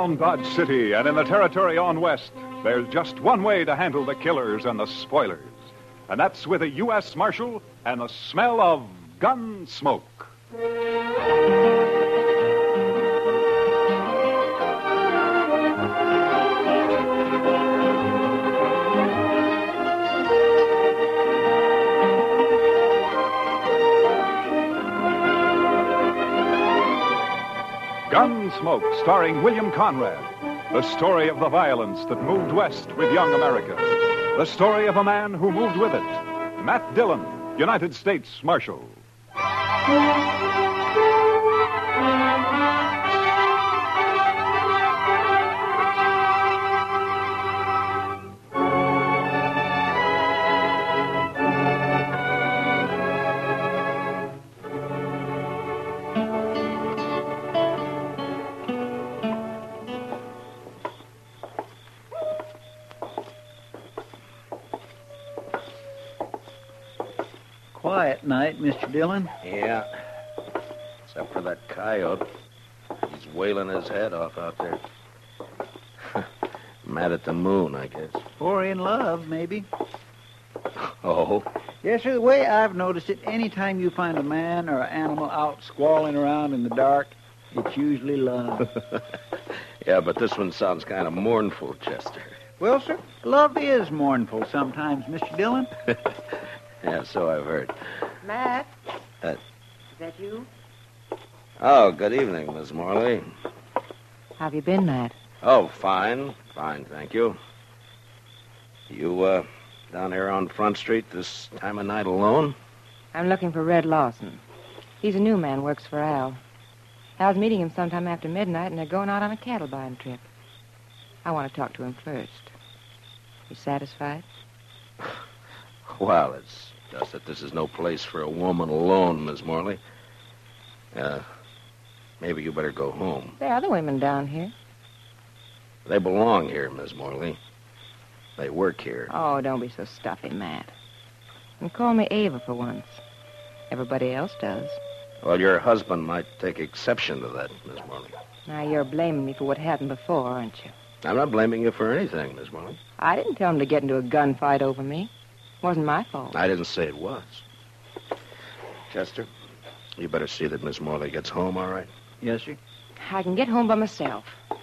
Around Dodge City and in the territory on west, there's just one way to handle the killers and the spoilers. And that's with a U.S. Marshal and the smell of gun smoke. Gunsmoke, starring William Conrad. The story of the violence that moved west with young America. The story of a man who moved with it. Matt Dillon, United States Marshal. Quiet night, Mr. Dillon. Yeah. Except for that coyote. He's wailing his head off out there. Mad at the moon, I guess. Or in love, maybe. Oh? Yes, sir. The way I've noticed it, any time you find a man or an animal out squalling around in the dark, it's usually love. Yeah, but this one sounds kind of mournful, Chester. Well, sir, love is mournful sometimes, Mr. Dillon. Yeah, so I've heard. Matt? Uh, Is that you? Oh, good evening, Miss Morley. How have you been, Matt? Oh, fine. Fine, thank you. You, down here on Front Street this time of night alone? I'm looking for Red Lawson. He's a new man, works for Al. Al's meeting him sometime after midnight, and they're going out on a cattle buying trip. I want to talk to him first. You satisfied? Well, it's just that this is no place for a woman alone, Miss Morley. Maybe you better go home. There are other women down here. They belong here, Miss Morley. They work here. Oh, don't be so stuffy, Matt. And call me Ava for once. Everybody else does. Well, your husband might take exception to that, Miss Morley. Now, you're blaming me for what happened before, aren't you? I'm not blaming you for anything, Miss Morley. I didn't tell him to get into a gunfight over me. It wasn't my fault. I didn't say it was. Chester, you better see that Miss Morley gets home, all right? Yes, sir. I can get home by myself.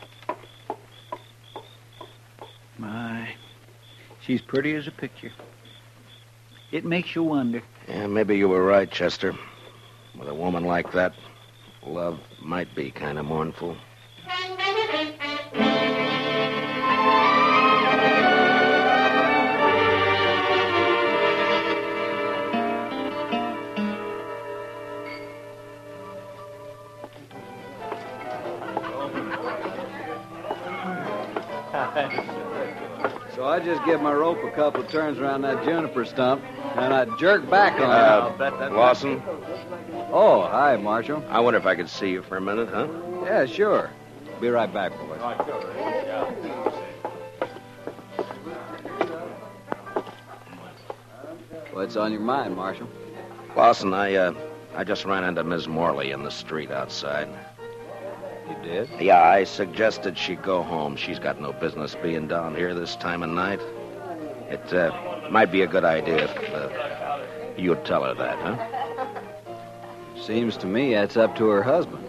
My, she's pretty as a picture. It makes you wonder. Yeah, maybe you were right, Chester. With a woman like that, love might be kind of mournful. So I just give my rope a couple of turns around that juniper stump, and I jerk back on it. Lawson? Oh, hi, Marshal. I wonder if I could see you for a minute, huh? Yeah, sure. Be right back, boys. What's on your mind, Marshal? Lawson, I just ran into Miss Morley in the street outside. You did? Yeah, I suggested she go home. She's got no business being down here this time of night. It might be a good idea if you'd tell her that, huh? Seems to me that's up to her husband.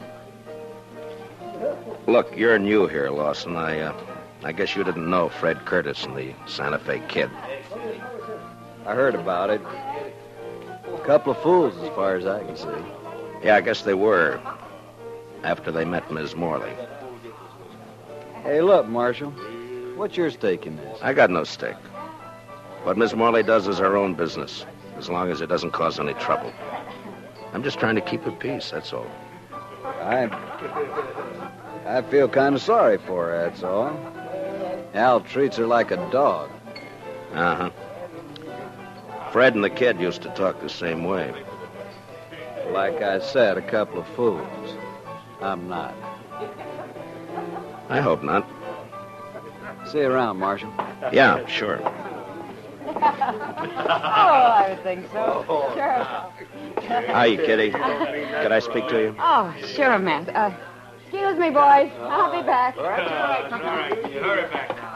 Look, you're new here, Lawson. I guess you didn't know Fred Curtis and the Santa Fe Kid. I heard about it. A couple of fools, as far as I can see. Yeah, I guess they were. After they met Miss Morley. Hey, look, Marshal. What's your stake in this? I got no stake. What Miss Morley does is her own business, as long as it doesn't cause any trouble. I'm just trying to keep the peace, that's all. I feel kind of sorry for her, that's all. Al treats her like a dog. Uh-huh. Fred and the kid used to talk the same way. Like I said, a couple of fools. I'm not. I hope not. See you around, Marshal. Yeah, sure. Oh, I would think so. Sure. Hi, Kitty. Could I speak to you? Oh, sure, Matt. Excuse me, boys. I'll be back. All right. You hurry back now.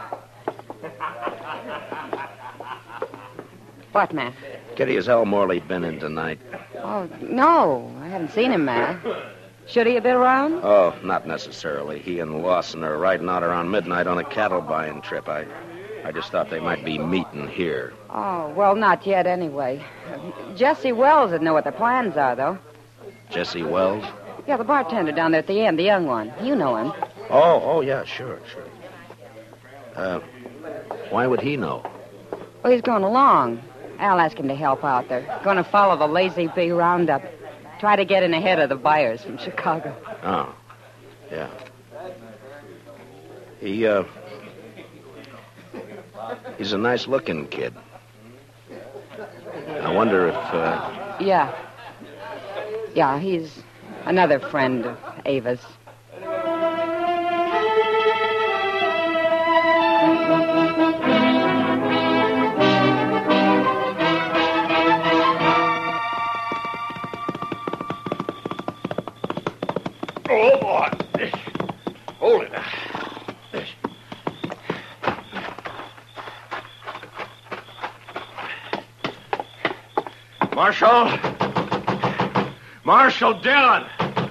What, Matt? Kitty, has Al Morley been in tonight? Oh, no. I haven't seen him, Matt. Should he have been around? Oh, not necessarily. He and Lawson are riding out around midnight on a cattle buying trip. I just thought they might be meeting here. Oh, well, not yet anyway. Jesse Wells would know what their plans are, though. Jesse Wells? Yeah, the bartender down there at the end, the young one. You know him. Oh, yeah, sure. Why would he know? Well, he's going along. Al asked him to help out. They're going to follow the Lazy Bee roundup. Try to get in ahead of the buyers from Chicago. Oh, yeah. He's a nice-looking kid. I wonder if, Yeah. Yeah, he's another friend of Ava's. Oh, boy. Hold it. Marshal Dillon.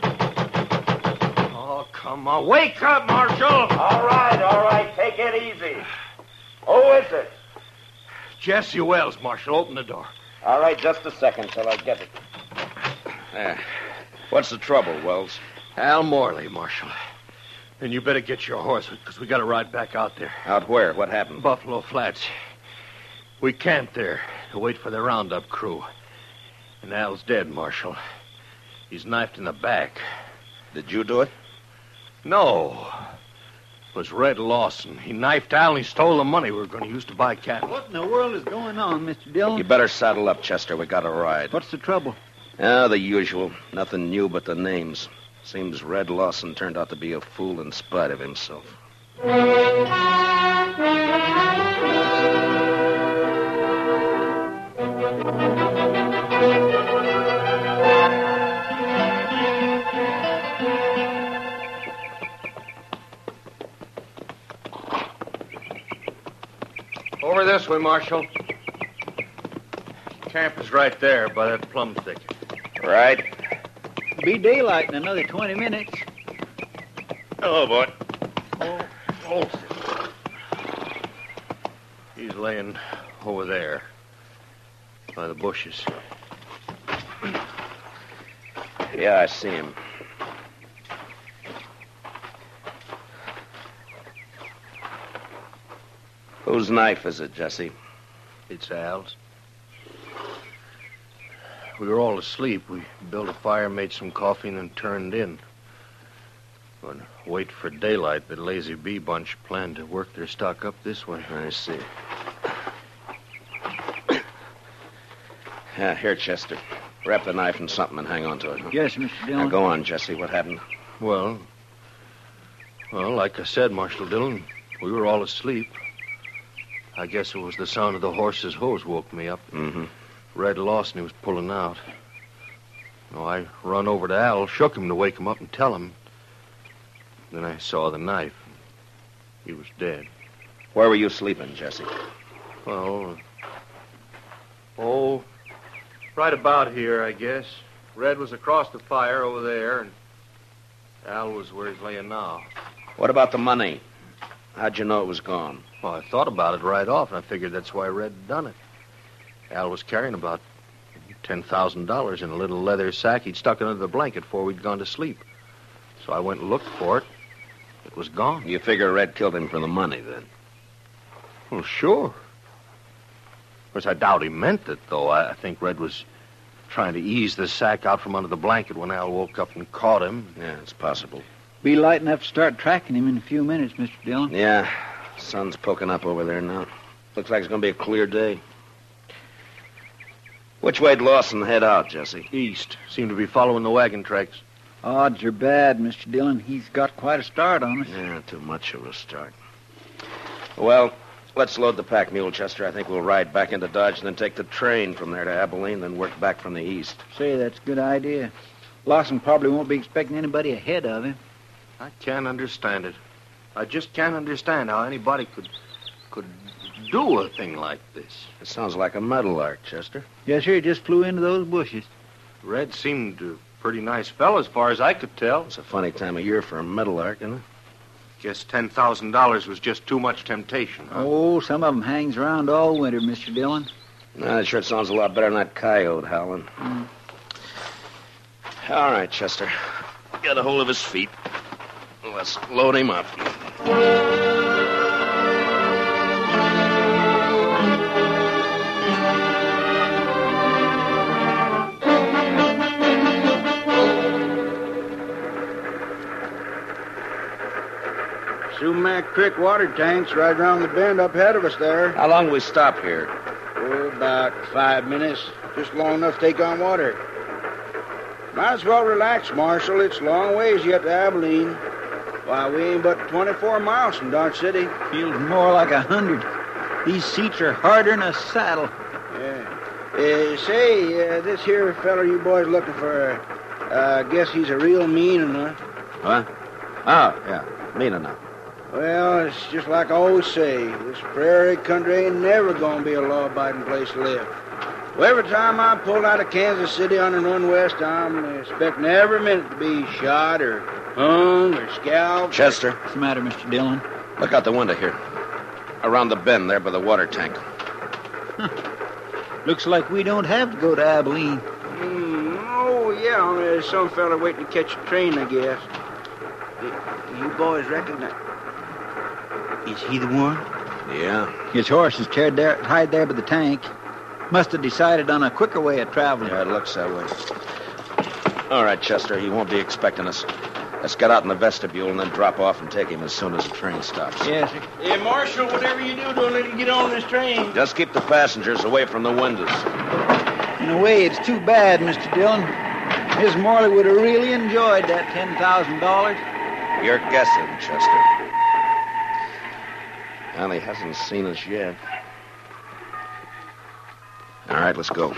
Oh, come on. Wake up, Marshal. All right. Take it easy. Who is it? Jesse Wells, Marshal. Open the door. All right, just a second till I get it. there. What's the trouble, Wells? Al Morley, Marshal. And you better get your horse, because we got to ride back out there. Out where? What happened? Buffalo Flats. We camped there to wait for the roundup crew. And Al's dead, Marshal. He's knifed in the back. Did you do it? No. It was Red Lawson. He knifed Al and he stole the money we were going to use to buy cattle. What in the world is going on, Mr. Dillon? You better saddle up, Chester. We got to ride. What's the trouble? The usual. Nothing new but the names. Seems Red Lawson turned out to be a fool in spite of himself. Over this way, Marshal. Camp is right there by that plum thicket. Right. Be daylight in another 20 minutes. Hello, boy. Oh. He's laying over there by the bushes. Yeah, I see him. Whose knife is it, Jesse? It's Al's. We were all asleep. We built a fire, made some coffee, and then turned in. But wait for daylight, the Lazy Bee bunch planned to work their stock up this way. I see. Yeah, here, Chester. Wrap the knife in something and hang on to it. Huh? Yes, Mr. Dillon. Now, go on, Jesse. What happened? Well, like I said, Marshal Dillon, we were all asleep. I guess it was the sound of the horse's hose woke me up. Mm-hmm. Red Lawson, he was pulling out. I run over to Al, shook him to wake him up and tell him. Then I saw the knife. He was dead. Where were you sleeping, Jesse? Well, right about here, I guess. Red was across the fire over there, and Al was where he's laying now. What about the money? How'd you know it was gone? Well, I thought about it right off, and I figured that's why Red had done it. Al was carrying about $10,000 in a little leather sack. He'd stuck it under the blanket before we'd gone to sleep. So I went and looked for it. It was gone. You figure Red killed him for the money, then? Well, sure. Of course, I doubt he meant it, though. I think Red was trying to ease the sack out from under the blanket when Al woke up and caught him. Yeah, it's possible. Be light enough to start tracking him in a few minutes, Mr. Dillon. Yeah, sun's poking up over there now. Looks like it's going to be a clear day. Which way'd Lawson head out, Jesse? East. Seemed to be following the wagon tracks. Odds are bad, Mr. Dillon. He's got quite a start on us. Yeah, too much of a start. Well, let's load the pack mule, Chester. I think we'll ride back into Dodge and then take the train from there to Abilene, then work back from the east. Say, that's a good idea. Lawson probably won't be expecting anybody ahead of him. I can't understand it. I just can't understand how anybody could do a thing like this. It sounds like a meadowlark, Chester. Yes, sir. He just flew into those bushes. Red seemed a pretty nice fellow as far as I could tell. It's a funny time of year for a meadowlark, isn't it? Guess $10,000 was just too much temptation, huh? Oh, some of them hangs around all winter, Mr. Dillon. That sure sounds a lot better than that coyote howling. All right, Chester. Get a hold of his feet. Let's load him up. Sumac Creek water tank's right around the bend up ahead of us there. How long we stop here? Oh, about 5 minutes. Just long enough to take on water. Might as well relax, Marshal. It's a long ways yet to Abilene. Why, we ain't but 24 miles from Dodge City. Feels more like 100. These seats are harder than a saddle. Yeah. Say, this here feller you boys looking for, I guess he's a real mean enough. What? Oh, yeah. Mean enough. Well, it's just like I always say. This prairie country ain't never gonna be a law-abiding place to live. Well, every time I pull out of Kansas City on and run west, I'm expecting every minute to be shot or hung or scalped. Chester, What's the matter, Mr. Dillon? look out the window here. Around the bend there by the water tank. Looks like we don't have to go to Abilene. Oh, yeah, there's some fella waiting to catch a train, I guess. You boys recognize... Is he the one? Yeah. His horse is tied there by the tank. Must have decided on a quicker way of traveling. Yeah, it looks that way. All right, Chester, he won't be expecting us. Let's get out in the vestibule and then drop off and take him as soon as the train stops. Yes, sir. Hey, Marshal, whatever you do, don't let him get on this train. Just keep the passengers away from the windows. In a way, it's too bad, Mr. Dillon. Miss Morley would have really enjoyed that $10,000. You're guessing, Chester. Well, he hasn't seen us yet. All right, let's go.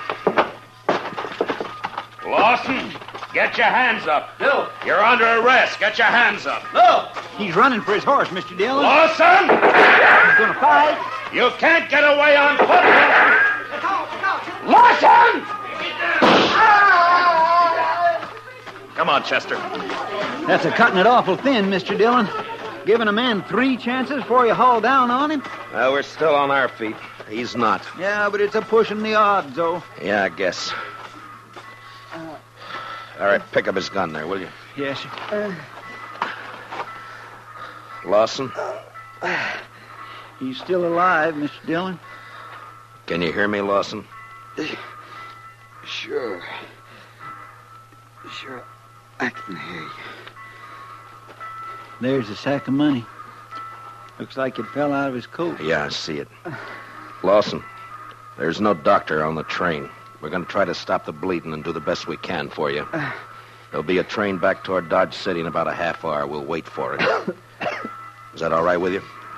Lawson, get your hands up. Bill. You're under arrest. Get your hands up. Look! He's running for his horse, Mr. Dillon. Lawson! He's going to fight. You can't get away on foot. Lawson! Come on, Chester. That's a cutting it awful thin, Mr. Dillon. Giving a man 3 chances before you haul down on him. Well, we're still on our feet. He's not. Yeah, but it's a pushing the odds, though. Yeah, I guess. All right, pick up his gun there, will you? Yes, sir. Lawson, He's still alive, Mr. Dillon. can you hear me, Lawson? Sure, I can hear you. There's a sack of money. Looks like it fell out of his coat. Yeah, I see it. Lawson, there's no doctor on the train. We're going to try to stop the bleeding and do the best we can for you. There'll be a train back toward Dodge City in about a half hour. We'll wait for it. Is that all right with you?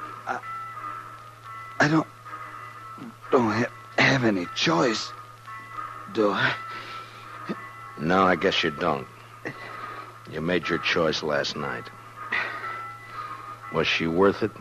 I don't have any choice, do I? No, I guess you don't. You made your choice last night. Was she worth it?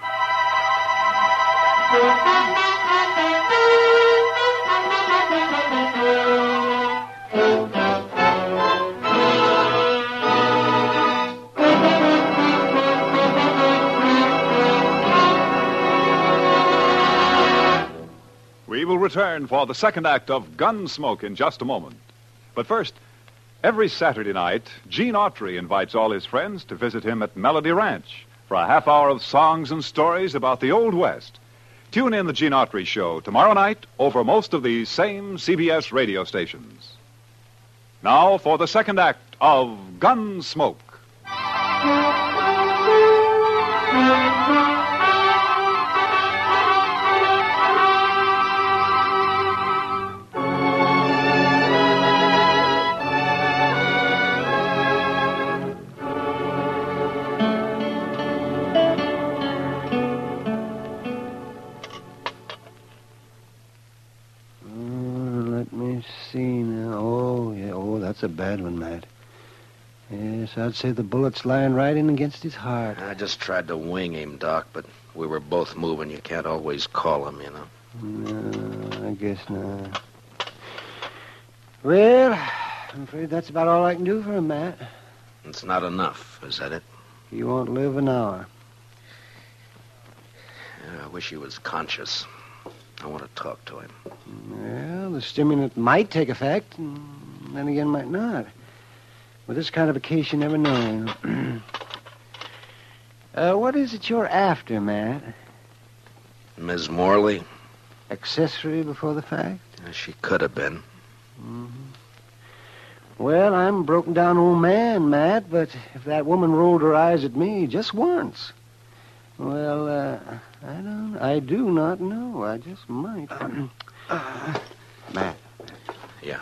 We will return for the second act of Gunsmoke in just a moment. But first, every Saturday night, Gene Autry invites all his friends to visit him at Melody Ranch for a half hour of songs and stories about the Old West. Tune in the Gene Autry Show tomorrow night over most of these same CBS radio stations. Now for the second act of Gunsmoke. Let me see now. Oh, yeah. Oh, that's a bad one, Matt. Yes, I'd say the bullet's lying right in against his heart. I just tried to wing him, Doc, but we were both moving. You can't always call him, you know. No, I guess not. Well, I'm afraid that's about all I can do for him, Matt. It's not enough, is that it? He won't live an hour. Yeah, I wish he was conscious. I want to talk to him. Well, the stimulant might take effect, and then again might not. With this kind of a case, you never know. What is it you're after, Matt? Ms. Morley? Accessory before the fact? She could have been. Mm-hmm. Well, I'm a broken down old man, Matt, but if that woman rolled her eyes at me just once, well, I do not know. I just might. Matt. Yeah.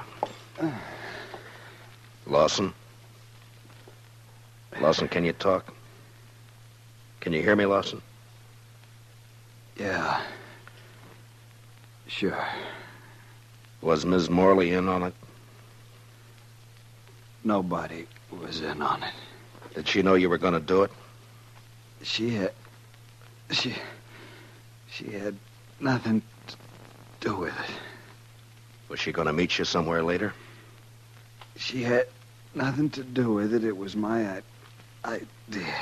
Lawson? Lawson, can you talk? Can you hear me, Lawson? Yeah. Sure. Was Ms. Morley in on it? Nobody was in on it. Did she know you were going to do it? She had nothing to do with it. Was she going to meet you somewhere later? She had nothing to do with it. It was my idea.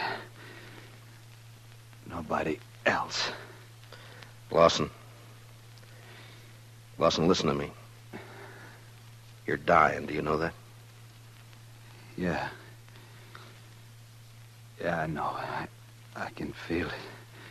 Nobody else. Lawson. Lawson, listen to me. You're dying. Do you know that? Yeah. Yeah, I know. I can feel it.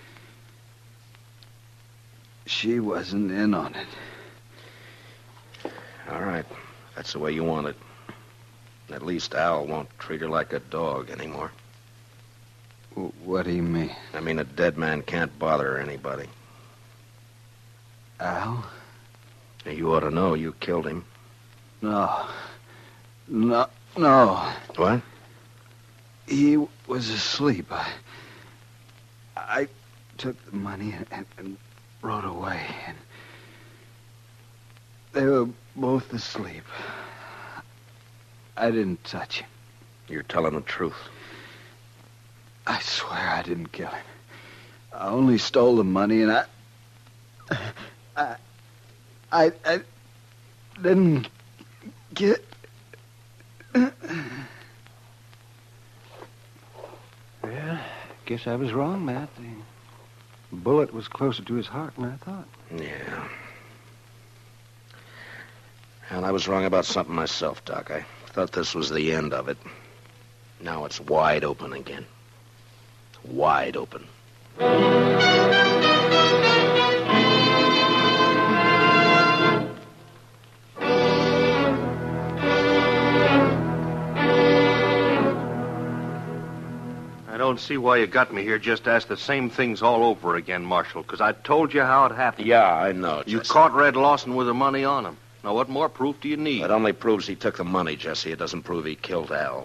She wasn't in on it. All right. That's the way you want it. At least Al won't treat her like a dog anymore. What do you mean? I mean, a dead man can't bother anybody. Al? You ought to know you killed him. No. What? He was asleep. I took the money and rode away. And they were both asleep. I didn't touch him. You're telling the truth. I swear I didn't kill him. I only stole the money, and I didn't get... Well, guess I was wrong, Matt. The bullet was closer to his heart than I thought. Yeah. And I was wrong about something myself, Doc. I thought this was the end of it. Now it's wide open again. Wide open. I don't see why you got me here just to ask the same things all over again, Marshal, because I told you how it happened. Yeah, I know, Jesse. You caught Red Lawson with the money on him. Now, what more proof do you need? It only proves he took the money, Jesse. It doesn't prove he killed Al.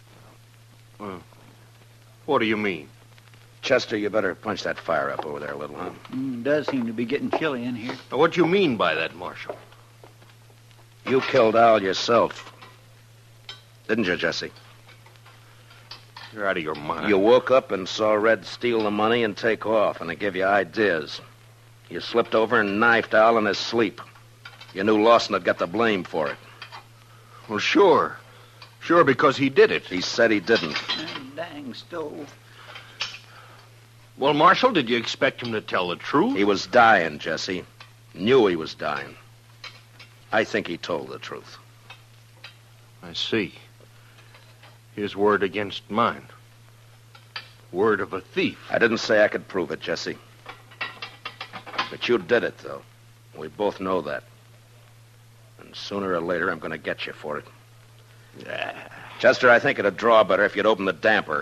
What do you mean? Chester, you better punch that fire up over there a little, huh? Does seem to be getting chilly in here. Now, what do you mean by that, Marshal? You killed Al yourself. Didn't you, Jesse? You're out of your mind. You woke up and saw Red steal the money and take off, and it gave you ideas. You slipped over and knifed Al in his sleep. You knew Lawson had got the blame for it. Well, sure. Sure, because he did it. He said he didn't. Dang stove. Well, Marshal, did you expect him to tell the truth? He was dying, Jesse. Knew he was dying. I think he told the truth. I see. His word against mine. Word of a thief. I didn't say I could prove it, Jesse. But you did it, though. We both know that. And sooner or later, I'm going to get you for it. Yeah. Chester, I think it'd draw better if you'd open the damper.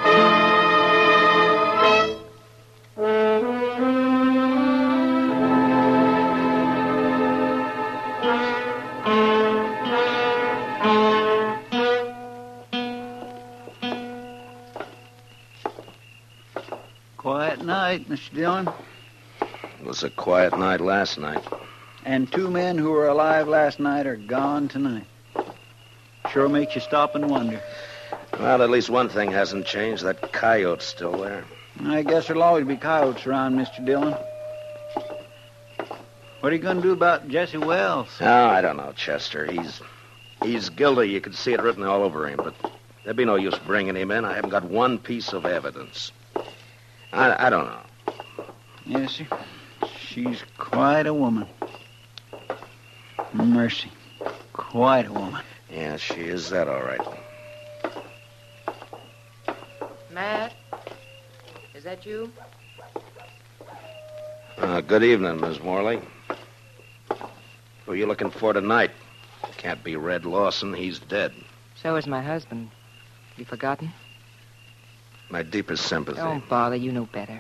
Quiet night, Mr. Dillon. It was a quiet night last night. And 2 men who were alive last night are gone tonight. Sure makes you stop and wonder. Well, at least one thing hasn't changed. That coyote's still there. I guess there'll always be coyotes around, Mr. Dillon. What are you going to do about Jesse Wells? Oh, I don't know, Chester. He's guilty. You can see it written all over him, but there'd be no use bringing him in. I haven't got one piece of evidence. I don't know. Yes, sir. She's quite a woman. Mercy. Quite a woman. Yeah, she is that, all right. Matt? Is that you? Good evening, Miss Morley. Who are you looking for tonight? Can't be Red Lawson. He's dead. So is my husband. Have you forgotten? My deepest sympathy. Don't bother. You know better.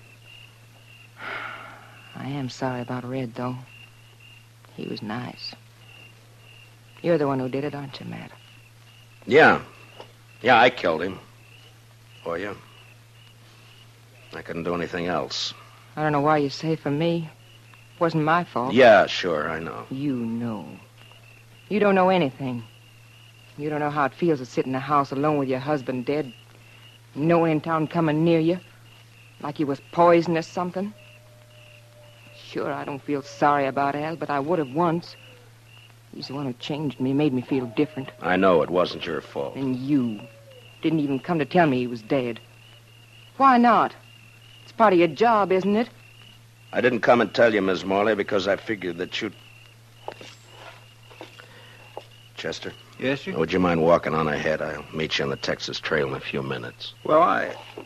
I am sorry about Red, though. He was nice. You're the one who did it, aren't you, Matt? Yeah. Yeah, I killed him. For you. I couldn't do anything else. I don't know why you say for me. It wasn't my fault. Yeah, sure, I know. You know. You don't know anything. You don't know how it feels to sit in a house alone with your husband dead. No one in town coming near you. Like he was poisoned or something. Sure, I don't feel sorry about Al, but I would have once. He's the one who changed me, made me feel different. I know it wasn't your fault. And you didn't even come to tell me he was dead. Why not? It's part of your job, isn't it? I didn't come and tell you, Miss Morley, because I figured that you'd... Chester? Yes, sir? Would you mind walking on ahead? I'll meet you on the Texas Trail in a few minutes. Well, All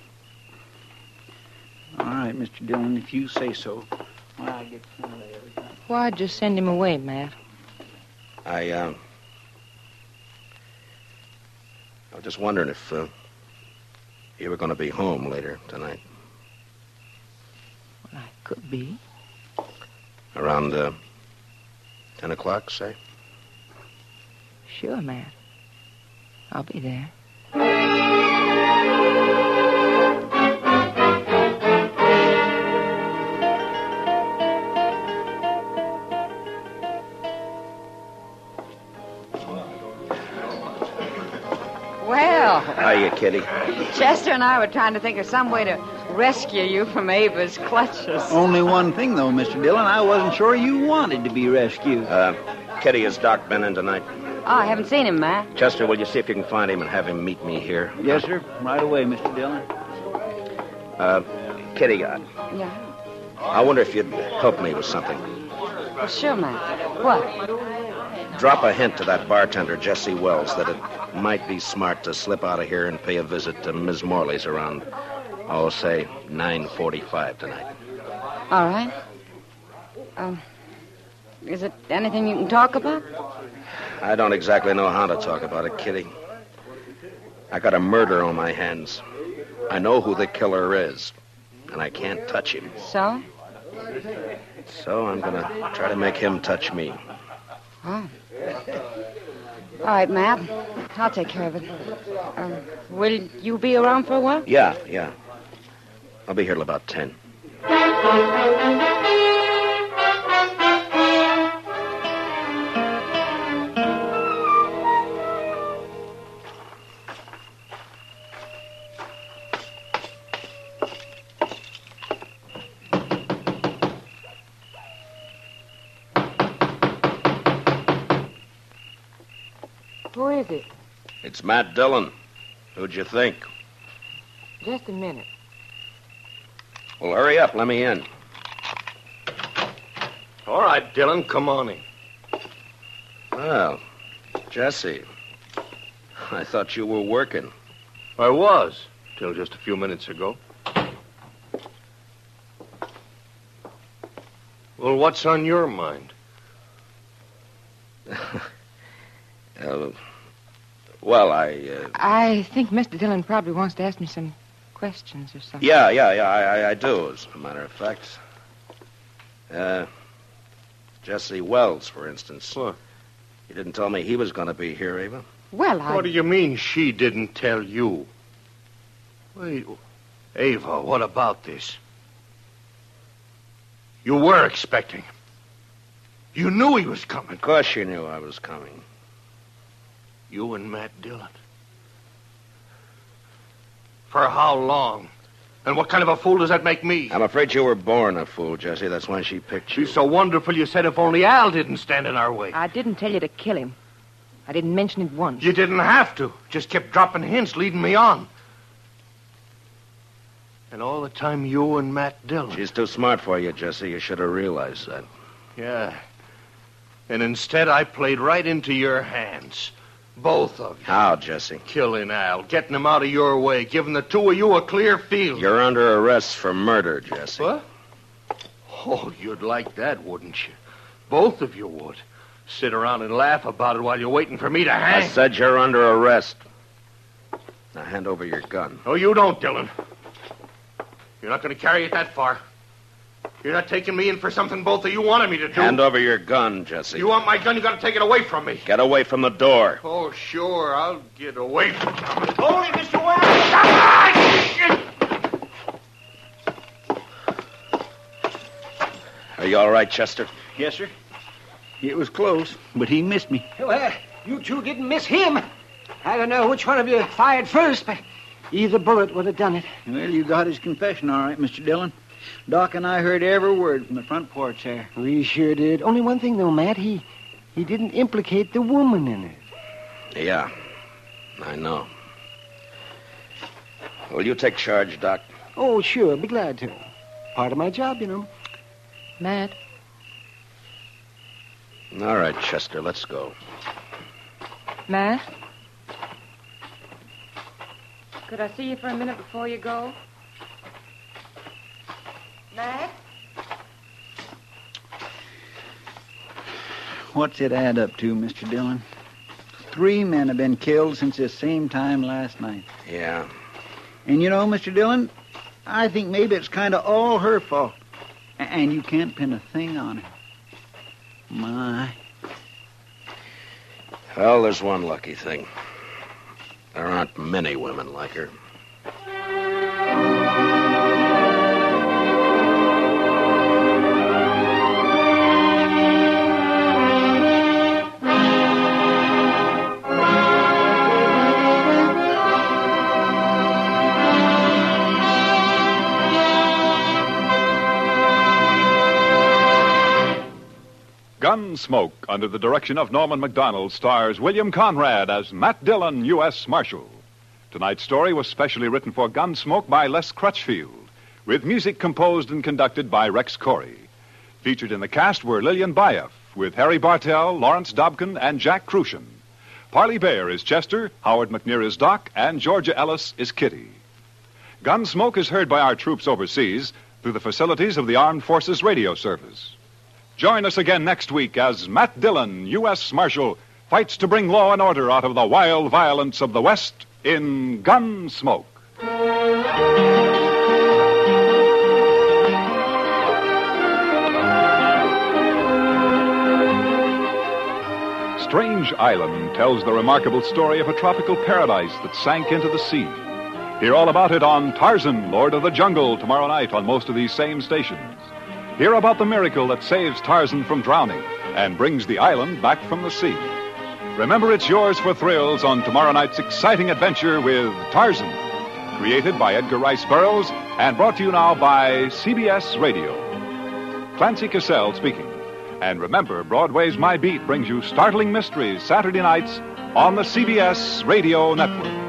right, Mr. Dillon, if you say so. Well, I get some of that every time. Why'd you send him away, Matt? I was just wondering if you were going to be home later tonight. Well, I could be. Around 10 o'clock, say? Sure, Matt. I'll be there. Well, Hiya, Kitty. Chester and I were trying to think of some way to rescue you from Ava's clutches. Only one thing, though, Mr. Dillon. I wasn't sure you wanted to be rescued. Kitty, has Doc been in tonight? Oh, I haven't seen him, Matt. Chester, will you see if you can find him and have him meet me here? Yes, sir. Right away, Mr. Dillon. Kitty, Yeah. I wonder if you'd help me with something. Well, sure, Matt. What? Drop a hint to that bartender, Jesse Wells, that it might be smart to slip out of here and pay a visit to Ms. Morley's around, say, 9:45 tonight. All right. Is it anything you can talk about? I don't exactly know how to talk about it, Kitty. I got a murder on my hands. I know who the killer is, and I can't touch him. So? So I'm going to try to make him touch me. Oh. All right, Matt. I'll take care of it. Will you be around for a while? Yeah. I'll be here till about 10. Who is it? It's Matt Dillon. Who'd you think? Just a minute. Well, hurry up. Let me in. All right, Dillon, come on in. Well, Jesse, I thought you were working. I was, till just a few minutes ago. Well, what's on your mind? I think Mr. Dillon probably wants to ask me some questions or something. Yeah, I do, as a matter of fact. Jesse Wells, for instance. What? You didn't tell me he was going to be here, Ava. Well, What do you mean she didn't tell you? Wait, Ava, what about this? You were expecting him. You knew he was coming. Of course you knew I was coming. You and Matt Dillon. For how long? And what kind of a fool does that make me? I'm afraid you were born a fool, Jesse. That's why she picked you. She's so wonderful you said if only Al didn't stand in our way. I didn't tell you to kill him. I didn't mention it once. You didn't have to. Just kept dropping hints, leading me on. And all the time you and Matt Dillon. She's too smart for you, Jesse. You should have realized that. Yeah. And instead I played right into your hands. Both of you. How, Jesse? Killing Al, getting him out of your way, giving the two of you a clear field. You're under arrest for murder, Jesse. What? Oh, you'd like that, wouldn't you? Both of you would. Sit around and laugh about it while you're waiting for me to hang. I said you're under arrest. Now hand over your gun. Oh, you don't, Dillon. You're not going to carry it that far. You're not taking me in for something both of you wanted me to do. Hand over your gun, Jesse. You want my gun, you got to take it away from me. Get away from the door. Oh, sure, I'll get away from you. Hold it, Mr. Wells! Are you all right, Chester? Yes, sir. It was close, but he missed me. Well, you two didn't miss him. I don't know which one of you fired first, but either bullet would have done it. Well, you got his confession all right, Mr. Dillon. Doc and I heard every word from the front porch there. We sure did. Only one thing, though, Matt. He didn't implicate the woman in it. Yeah, I know. Will you take charge, Doc? Oh, sure. Be glad to. Part of my job, you know. Matt, All right, Chester, let's go. Matt? Could I see you for a minute before you go? Matt? What's it add up to, Mr. Dillon? 3 men have been killed since this same time last night. Yeah. And you know, Mr. Dillon, I think maybe it's kind of all her fault. And you can't pin a thing on her. My. Well, there's one lucky thing. There aren't many women like her. Gunsmoke, under the direction of Norman MacDonald, stars William Conrad as Matt Dillon, U.S. Marshal. Tonight's story was specially written for Gunsmoke by Les Crutchfield, with music composed and conducted by Rex Corey. Featured in the cast were Lillian Bayef, with Harry Bartell, Lawrence Dobkin, and Jack Crucian. Parley Bayer is Chester, Howard McNear is Doc, and Georgia Ellis is Kitty. Gunsmoke is heard by our troops overseas through the facilities of the Armed Forces Radio Service. Join us again next week as Matt Dillon, U.S. Marshal, fights to bring law and order out of the wild violence of the West in Gunsmoke. Strange Island tells the remarkable story of a tropical paradise that sank into the sea. Hear all about it on Tarzan, Lord of the Jungle, tomorrow night on most of these same stations. Hear about the miracle that saves Tarzan from drowning and brings the island back from the sea. Remember, it's yours for thrills on tomorrow night's exciting adventure with Tarzan, created by Edgar Rice Burroughs and brought to you now by CBS Radio. Clancy Cassell speaking. And remember, Broadway's My Beat brings you startling mysteries Saturday nights on the CBS Radio Network.